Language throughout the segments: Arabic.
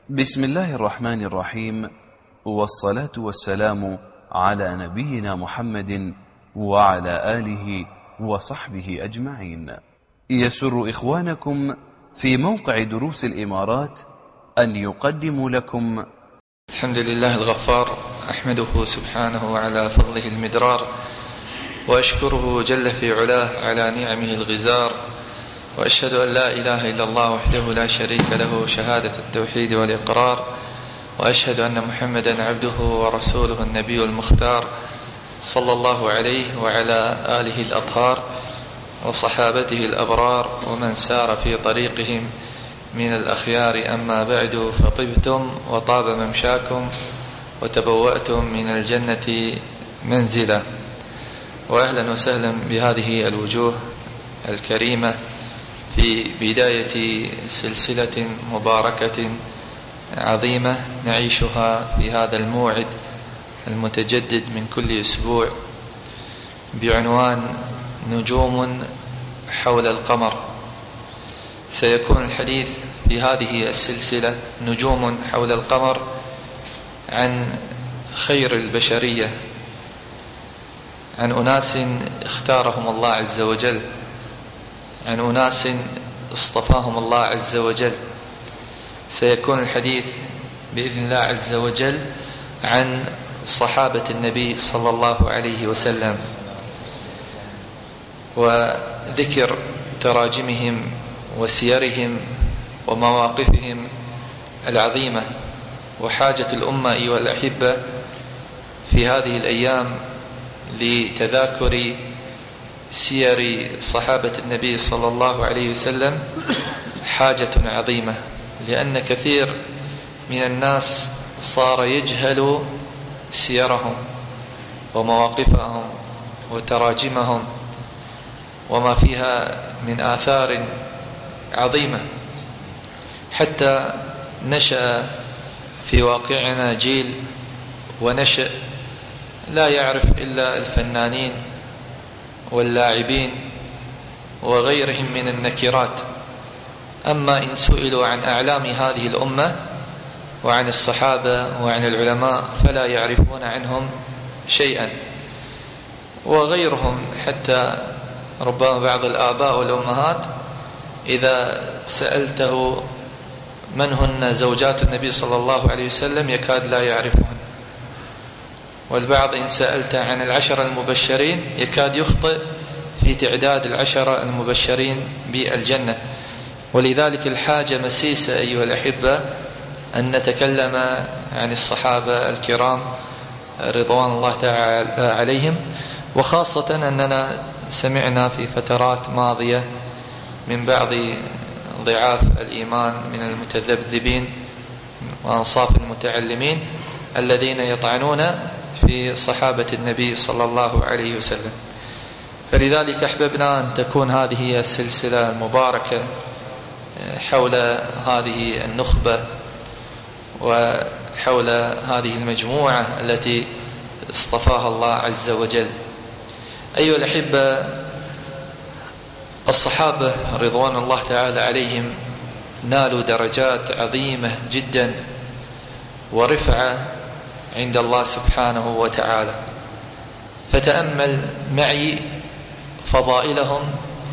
بسم الله الرحمن الرحيم، والصلاة والسلام على نبينا محمد وعلى آله وصحبه أجمعين. يسر إخوانكم في موقع دروس الإمارات أن يقدموا لكم الحمد لله الغفار، أحمده سبحانه على فضله المدرار، وأشكره جل في علاه على نعمه الغزار، وأشهد أن لا إله إلا الله وحده لا شريك له شهادة التوحيد والإقرار، وأشهد أن محمدا عبده ورسوله النبي المختار، صلى الله عليه وعلى آله الأطهار وصحابته الأبرار ومن سار في طريقهم من الأخيار. أما بعد، فطبتم وطاب ممشاكم وتبوأتم من الجنة منزلا. وأهلا وسهلا بهذه الوجوه الكريمة في بداية سلسلة مباركة عظيمة نعيشها في هذا الموعد المتجدد من كل أسبوع بعنوان نجوم حول القمر. سيكون الحديث في هذه السلسلة نجوم حول القمر عن خير البشرية، عن أناس اختارهم الله عز وجل، عن أناس اصطفاهم الله عز وجل. سيكون الحديث بإذن الله عز وجل عن صحابة النبي صلى الله عليه وسلم، وذكر تراجمهم وسيرهم ومواقفهم العظيمة. وحاجة الأمة أيها الأحبة في هذه الأيام لتذاكر سير صحابة النبي صلى الله عليه وسلم حاجة عظيمة، لأن كثير من الناس صار يجهل سيرهم ومواقفهم وتراجمهم وما فيها من آثار عظيمة، حتى نشأ في واقعنا جيل ونشأ لا يعرف إلا الفنانين واللاعبين وغيرهم من النكرات. أما إن سئلوا عن أعلام هذه الأمة وعن الصحابة وعن العلماء فلا يعرفون عنهم شيئا. وغيرهم حتى ربما بعض الآباء والأمهات إذا سألته من هن زوجات النبي صلى الله عليه وسلم يكاد لا يعرفون، والبعض إن سألت عن العشر المبشرين يكاد يخطئ في تعداد العشر المبشرين بالجنة. ولذلك الحاجة مسيسة أيها الأحبة أن نتكلم عن الصحابة الكرام رضوان الله تعالى عليهم، وخاصة أننا سمعنا في فترات ماضية من بعض ضعاف الإيمان من المتذبذبين وأنصاف المتعلمين الذين يطعنون في صحابة النبي صلى الله عليه وسلم. فلذلك أحببنا أن تكون هذه السلسلة المباركة حول هذه النخبة وحول هذه المجموعة التي اصطفاها الله عز وجل. أيها الأحبة، الصحابة رضوان الله تعالى عليهم نالوا درجات عظيمة جدا ورفعة عند الله سبحانه وتعالى. فتأمل معي فضائلهم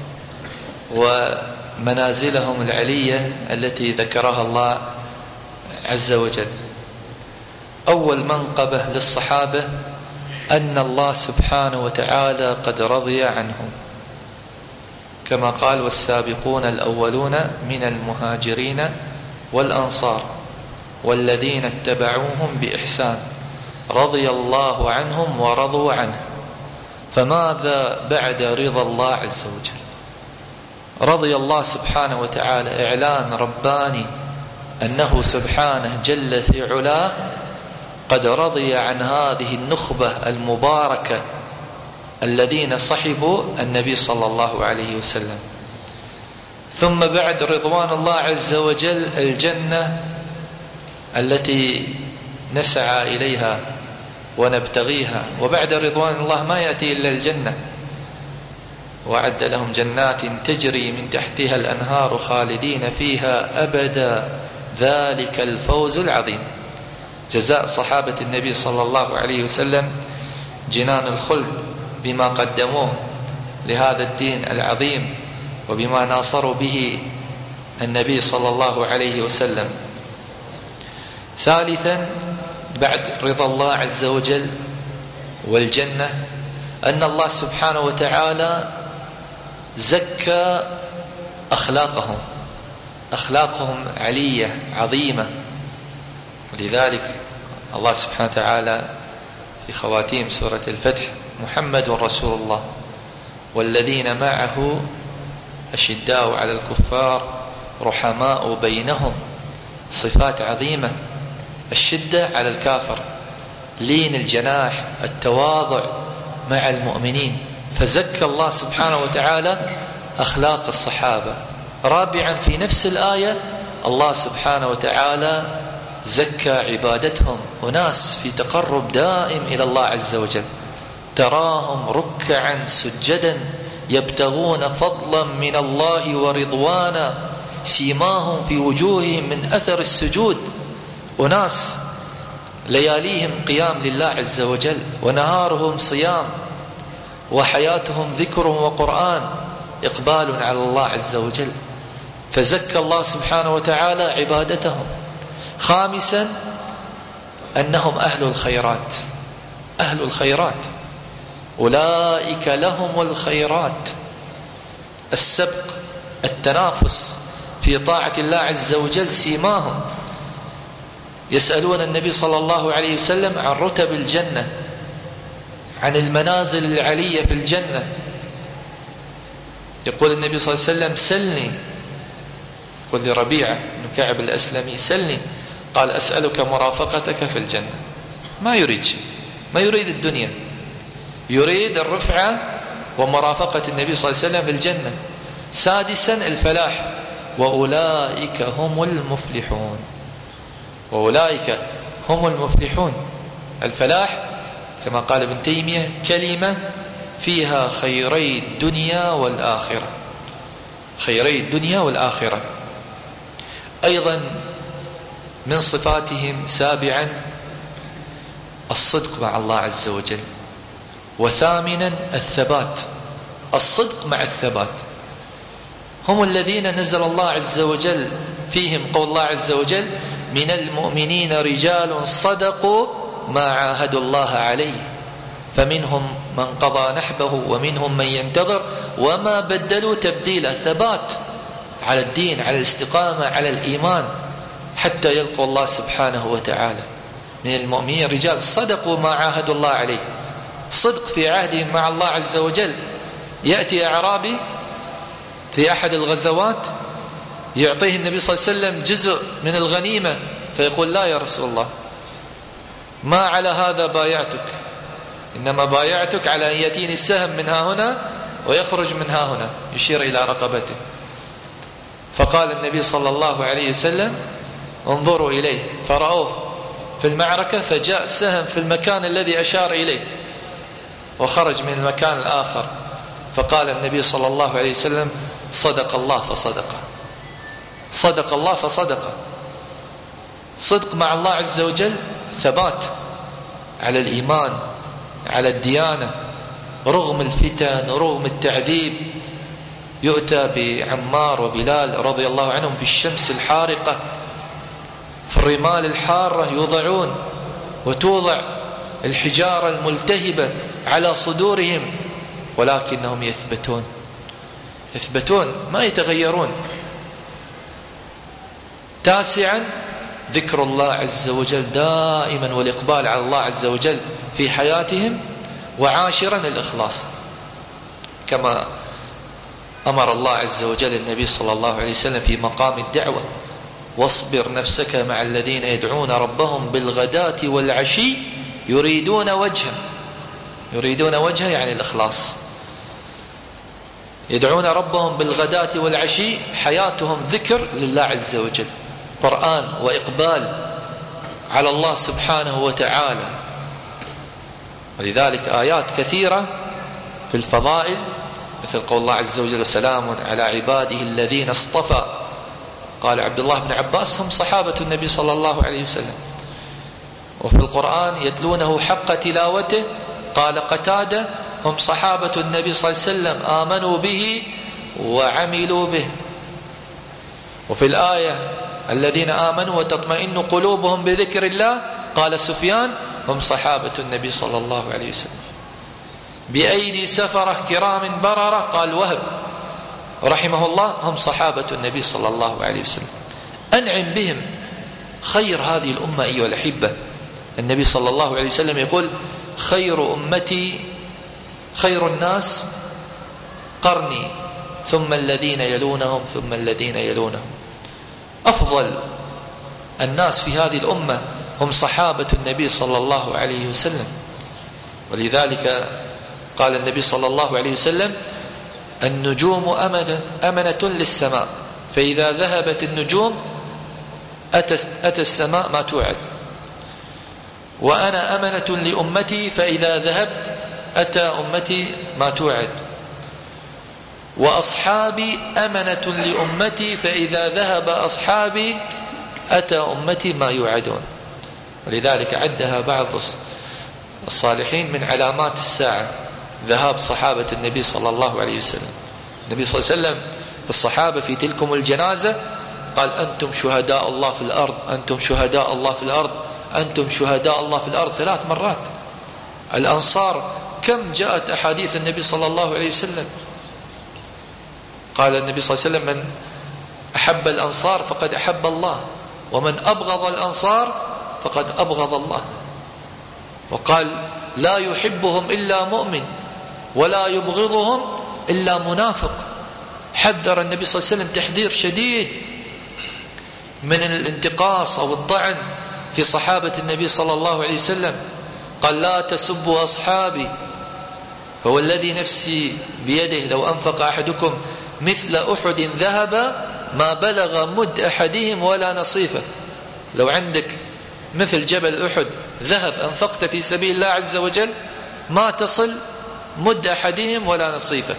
ومنازلهم العلية التي ذكرها الله عز وجل. أول منقبة للصحابة أن الله سبحانه وتعالى قد رضي عنهم، كما قال والسابقون الأولون من المهاجرين والأنصار والذين اتبعوهم بإحسان رضي الله عنهم ورضوا عنه. فماذا بعد رضا الله عز وجل؟ رضي الله سبحانه وتعالى إعلان رباني أنه سبحانه جل في علاه قد رضي عن هذه النخبة المباركة الذين صحبوا النبي صلى الله عليه وسلم. ثم بعد رضوان الله عز وجل الجنة التي نسعى إليها ونبتغيها، وبعد رضوان الله ما يأتي إلا الجنة. وأعد لهم جنات تجري من تحتها الأنهار خالدين فيها أبدا ذلك الفوز العظيم. جزاء صحابة النبي صلى الله عليه وسلم جنان الخلد بما قدموه لهذا الدين العظيم وبما ناصروا به النبي صلى الله عليه وسلم. ثالثا بعد رضا الله عز وجل والجنة أن الله سبحانه وتعالى زكى أخلاقهم علية عظيمة. ولذلك الله سبحانه وتعالى في خواتيم سورة الفتح: محمد رسول الله والذين معه أشداء على الكفار رحماء بينهم. صفات عظيمة: الشدة على الكافر، لين الجناح، التواضع مع المؤمنين. فزكى الله سبحانه وتعالى أخلاق الصحابة. رابعا في نفس الآية الله سبحانه وتعالى زكى عبادتهم، وناس في تقرب دائم إلى الله عز وجل، تراهم ركعا سجدا يبتغون فضلا من الله ورضوانا سيماهم في وجوههم من أثر السجود. وناس لياليهم قيام لله عز وجل، ونهارهم صيام، وحياتهم ذكر وقرآن، إقبال على الله عز وجل. فزكى الله سبحانه وتعالى عبادتهم. خامسا أنهم أهل الخيرات، أولئك لهم الخيرات. السبق، التنافس في طاعة الله عز وجل سيماهم. يسألون النبي صلى الله عليه وسلم عن رتب الجنة، عن المنازل العلية في الجنة. يقول النبي صلى الله عليه وسلم: سلني. يقول لربيعة بن كعب الأسلمي: سلني. قال: أسألك مرافقتك في الجنة. ما يريد شيء، ما يريد الدنيا، يريد الرفعة ومرافقة النبي صلى الله عليه وسلم في الجنة. سادسا الفلاح: وأولئك هم المفلحون. وأولئك هم المفلحون. الفلاح كما قال ابن تيمية كلمة فيها خيري الدنيا والآخرة، خيري الدنيا والآخرة. أيضا من صفاتهم سابعا الصدق مع الله عز وجل. وثامنا الثبات، الصدق مع الثبات. هم الذين نزل الله عز وجل فيهم قول الله عز وجل: من المؤمنين رجال صدقوا ما عاهدوا الله عليه فمنهم من قضى نحبه ومنهم من ينتظر وما بدلوا تبديلا. ثبات على الدين، على الاستقامة، على الإيمان حتى يلقوا الله سبحانه وتعالى. من المؤمنين رجال صدقوا ما عاهدوا الله عليه، صدق في عهدهم مع الله عز وجل. يأتي أعرابي في أحد الغزوات يعطيه النبي صلى الله عليه وسلم جزء من الغنيمة، فيقول: لا يا رسول الله، ما على هذا بايعتك، إنما بايعتك على أن يأتيني السهم من ها هنا ويخرج من ها هنا، يشير إلى رقبته. فقال النبي صلى الله عليه وسلم: انظروا إليه. فرأوه في المعركة، فجاء سهم في المكان الذي أشار إليه وخرج من المكان الآخر. فقال النبي صلى الله عليه وسلم: صدق الله فصدقه، صدق الله فصدقه. صدق مع الله عز وجل، ثبات على الإيمان، على الديانة، رغم الفتن ورغم التعذيب. يؤتى بعمار وبلال رضي الله عنهم في الشمس الحارقة، في الرمال الحارة يوضعون، وتوضع الحجارة الملتهبة على صدورهم، ولكنهم يثبتون ما يتغيرون. تاسعا ذكر الله عز وجل دائما والإقبال على الله عز وجل في حياتهم. وعاشرا الإخلاص، كما أمر الله عز وجل النبي صلى الله عليه وسلم في مقام الدعوة: واصبر نفسك مع الذين يدعون ربهم بالغداة والعشي يريدون وجهه. يريدون وجهه يعني الإخلاص. يدعون ربهم بالغداة والعشي، حياتهم ذكر لله عز وجل، قرآن وإقبال على الله سبحانه وتعالى. ولذلك آيات كثيرة في الفضائل، مثل قول الله عز وجل: وسلام على عباده الذين اصطفى. قال عبد الله بن عباس هم صحابة النبي صلى الله عليه وسلم. وفي القرآن يتلونه حق تلاوته قال قتادة هم صحابة النبي صلى الله عليه وسلم آمنوا به وعملوا به. وفي الآية الذين آمنوا وتطمئن قلوبهم بذكر الله قال سفيان هم صحابة النبي صلى الله عليه وسلم. بأيدي سفرة كرام بررة قال وهب رحمه الله هم صحابة النبي صلى الله عليه وسلم. أنعم بهم. خير هذه الأمة أيها الأحبة، النبي صلى الله عليه وسلم يقول خير أمتي خير الناس قرني ثم الذين يلونهم ثم الذين يلونهم. أفضل الناس في هذه الأمة هم صحابة النبي صلى الله عليه وسلم. ولذلك قال النبي صلى الله عليه وسلم النجوم أمنة للسماء فإذا ذهبت النجوم أتى السماء ما توعد، وأنا أمنة لأمتي فإذا ذهبت أتى أمتي ما توعد، وأصحابي أمنة لأمتي فإذا ذهب أصحابي أتى أمتي ما يوعدون. ولذلك عدها بعض الصالحين من علامات الساعة ذهاب صحابة النبي صلى الله عليه وسلم. النبي صلى الله عليه وسلم الصحابة في تلكم الجنازة قال أنتم شهداء الله في الأرض، أنتم شهداء الله في الأرض، أنتم شهداء الله في الأرض 3 مرات. الأنصار كم جاءت أحاديث النبي صلى الله عليه وسلم. قال النبي صلى الله عليه وسلم من أحب الأنصار فقد أحب الله، ومن أبغض الأنصار فقد أبغض الله. وقال لا يحبهم إلا مؤمن ولا يبغضهم إلا منافق. حذر النبي صلى الله عليه وسلم تحذير شديد من الانتقاص أو الطعن في صحابة النبي صلى الله عليه وسلم. قال لا تسبوا أصحابي فوالذي نفسي بيده لو أنفق أحدكم مثل أحد ذهب ما بلغ مد أحدهم ولا نصيفه. لو عندك مثل جبل أحد ذهب أنفقت في سبيل الله عز وجل ما تصل مد أحدهم ولا نصيفه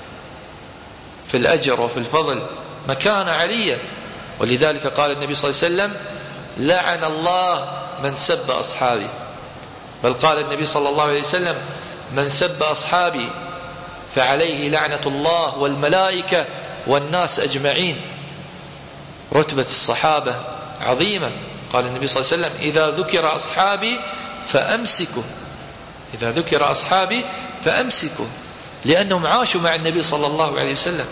في الأجر وفي الفضل، مكانة علية. ولذلك قال النبي صلى الله عليه وسلم لعن الله من سب أصحابي، بل قال النبي صلى الله عليه وسلم من سب أصحابي فعليه لعنة الله والملائكة والناس أجمعين. رتبة الصحابة عظيمة. قال النبي صلى الله عليه وسلم إذا ذكر أصحابي فأمسكوا، إذا ذكر أصحابي فأمسكوا، لأنهم عاشوا مع النبي صلى الله عليه وسلم،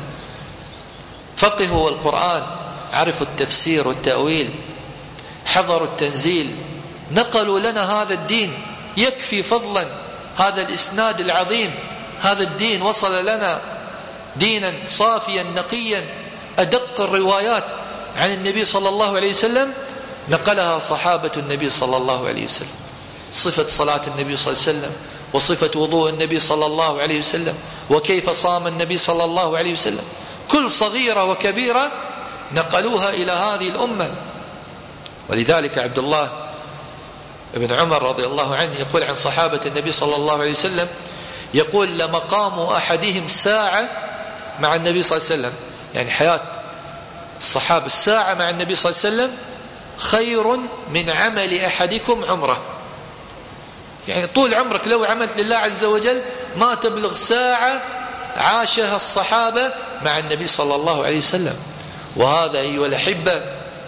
فقهوا القرآن، عرفوا التفسير والتأويل، حضروا التنزيل، نقلوا لنا هذا الدين. يكفي فضلا هذا الإسناد العظيم. هذا الدين وصل لنا دينا صافيا نقيا، أدق الروايات عن النبي صلى الله عليه وسلم نقلها صحابة النبي صلى الله عليه وسلم. صفة صلاة النبي صلى الله عليه وسلم، وصفة وضوء النبي صلى الله عليه وسلم، وكيف صام النبي صلى الله عليه وسلم، كل صغيرة وكبيرة نقلوها إلى هذه الأمة. ولذلك عبد الله بن عمر رضي الله عنه يقول عن صحابة النبي صلى الله عليه وسلم، يقول لمقام أحدهم ساعة مع النبي صلى الله عليه وسلم، يعني حياة الصحابة الساعة مع النبي صلى الله عليه وسلم خير من عمل أحدكم عمره. يعني طول عمرك لو عملت لله عز وجل ما تبلغ ساعة عاشها الصحابة مع النبي صلى الله عليه وسلم. وهذا أيها الأحبة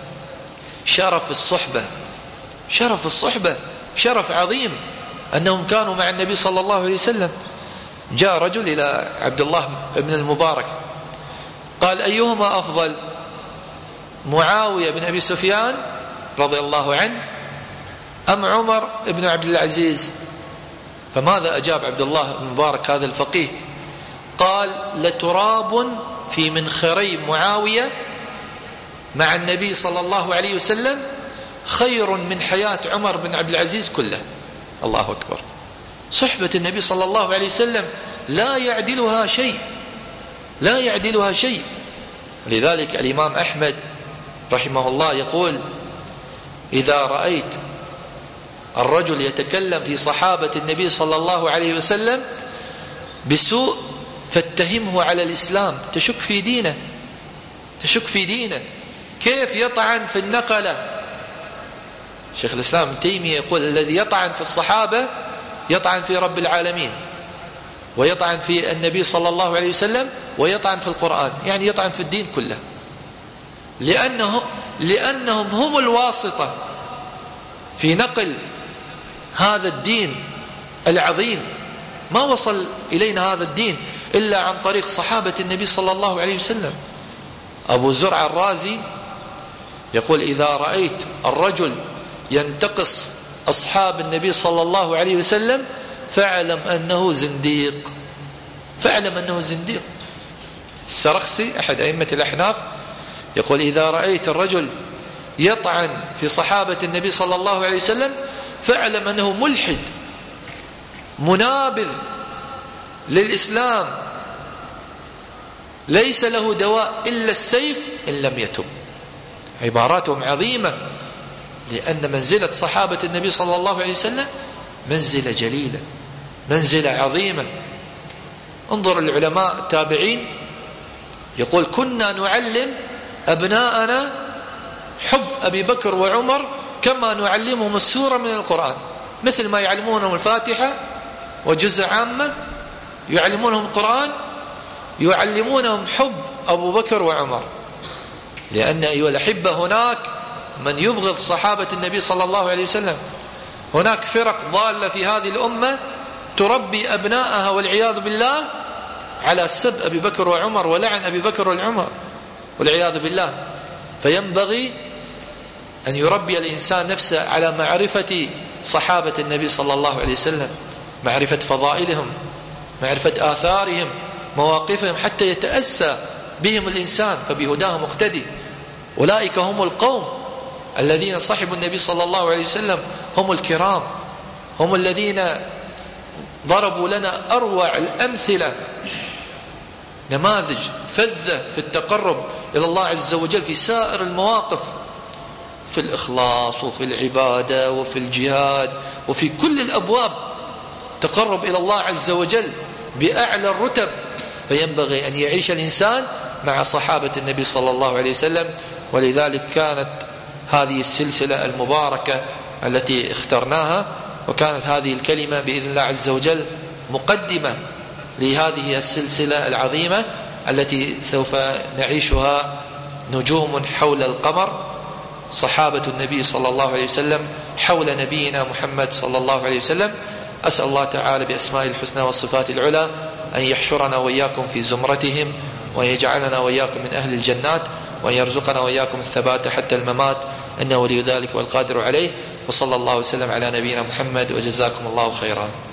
شرف الصحبة، شرف الصحبة شرف عظيم أنهم كانوا مع النبي صلى الله عليه وسلم. جاء رجل إلى عبد الله بن المبارك قال أيهما أفضل، معاوية بن أبي سفيان رضي الله عنه أم عمر بن عبد العزيز؟ فماذا أجاب عبد الله بن المبارك هذا الفقيه؟ قال لتراب في منخري معاوية مع النبي صلى الله عليه وسلم خير من حياة عمر بن عبد العزيز كله. الله أكبر. صحبة النبي صلى الله عليه وسلم لا يعدلها شيء، لا يعدلها شيء. لذلك الإمام أحمد رحمه الله يقول إذا رأيت الرجل يتكلم في صحابة النبي صلى الله عليه وسلم بسوء فاتهمه على الإسلام، تشك في دينه، تشك في دينه. كيف يطعن في النقلة؟ شيخ الإسلام ابن تيمية يقول الذي يطعن في الصحابة يطعن في رب العالمين، ويطعن في النبي صلى الله عليه وسلم، ويطعن في القرآن، يعني يطعن في الدين كله، لأنهم هم الواسطة في نقل هذا الدين العظيم. ما وصل إلينا هذا الدين إلا عن طريق صحابة النبي صلى الله عليه وسلم. أبو زرع الرازي يقول إذا رأيت الرجل ينتقص أصحاب النبي صلى الله عليه وسلم فاعلم أنه زنديق، فاعلم أنه زنديق. السرخسي أحد أئمة الأحناف يقول إذا رأيت الرجل يطعن في صحابة النبي صلى الله عليه وسلم فاعلم أنه ملحد منابذ للإسلام ليس له دواء إلا السيف إن لم يتب. عباراتهم عظيمة، لأن منزلة صحابة النبي صلى الله عليه وسلم منزلة جليلة، منزلة عظيمة. انظر العلماء التابعين يقول كنا نعلم أبناءنا حب أبي بكر وعمر كما نعلمهم السورة من القرآن، مثل ما يعلمونهم الفاتحة وجزء عامة، يعلمونهم القرآن، يعلمونهم حب أبو بكر وعمر. لأن أيها الأحبة هناك من يبغض صحابة النبي صلى الله عليه وسلم، هناك فرق ضالة في هذه الأمة تربي أبناءها والعياذ بالله على سب أبي بكر وعمر ولعن أبي بكر وعمر والعياذ بالله. فينبغي أن يربي الإنسان نفسه على معرفة صحابة النبي صلى الله عليه وسلم، معرفة فضائلهم، معرفة آثارهم، مواقفهم، حتى يتأسى بهم الإنسان، فبهداهم مقتدي. أولئك هم القوم الذين صحبوا النبي صلى الله عليه وسلم، هم الكرام، هم الذين ضربوا لنا أروع الأمثلة، نماذج فذة في التقرب إلى الله عز وجل في سائر المواقف، في الإخلاص وفي العبادة وفي الجهاد وفي كل الأبواب، تقرب إلى الله عز وجل بأعلى الرتب. فينبغي أن يعيش الإنسان مع صحابة النبي صلى الله عليه وسلم. ولذلك كانت هذه السلسلة المباركة التي اخترناها، وكانت هذه الكلمة بإذن الله عز وجل مقدمة لهذه السلسلة العظيمة التي سوف نعيشها نجوم حول القمر، صحابة النبي صلى الله عليه وسلم حول نبينا محمد صلى الله عليه وسلم. أسأل الله تعالى بأسماء الحسنى والصفات العلى أن يحشرنا وإياكم في زمرتهم، ويجعلنا وإياكم من أهل الجنات، وأن يرزقنا وإياكم الثبات حتى الممات، إنه ولي ذلك والقادر عليه. وصلى الله وسلم على نبينا محمد، وجزاكم الله خيرا.